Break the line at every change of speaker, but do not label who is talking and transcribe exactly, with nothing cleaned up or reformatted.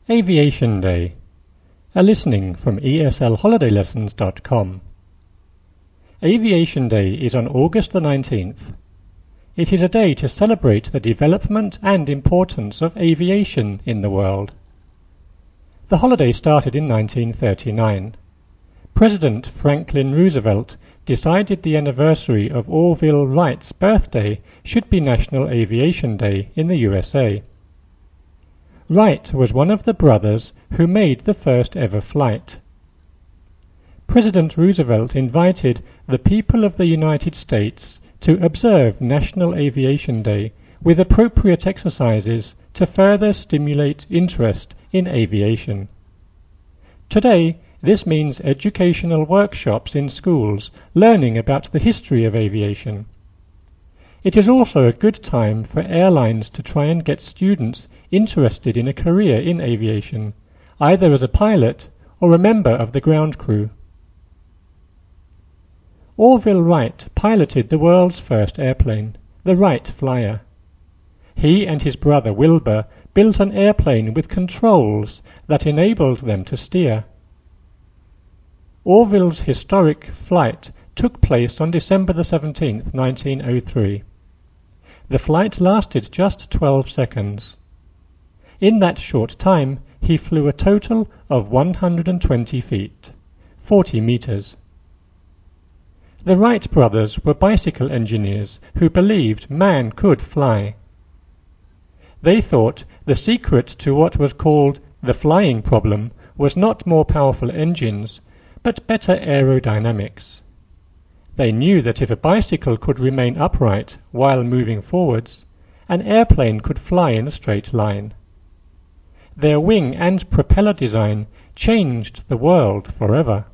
Aviation Day. A listening from E S L holiday lessons dot com. Aviation Day is on August the nineteenth. It is a day to celebrate the development and importance of aviation in the world. The holiday started in nineteen thirty-nine. President Franklin Roosevelt decided the anniversary of Orville Wright's birthday should be National Aviation Day in the U S A. Wright was one of the brothers who made the first ever flight. President Roosevelt invited the people of the United States to observe National Aviation Day with appropriate exercises to further stimulate interest in aviation. Today, this means educational workshops in schools learning about the history of aviation. It is also a good time for airlines to try and get students interested in a career in aviation, either as a pilot or a member of the ground crew. Orville Wright piloted the world's first airplane, the Wright Flyer. He and his brother Wilbur built an airplane with controls that enabled them to steer. Orville's historic flight took place on December the seventeenth, nineteen oh three. The flight lasted just twelve seconds. In that short time, he flew a total of one hundred twenty feet, forty meters. The Wright brothers were bicycle engineers who believed man could fly. They thought the secret to what was called the flying problem was not more powerful engines, but better aerodynamics. They knew that if a bicycle could remain upright while moving forwards, an airplane could fly in a straight line. Their wing and propeller design changed the world forever.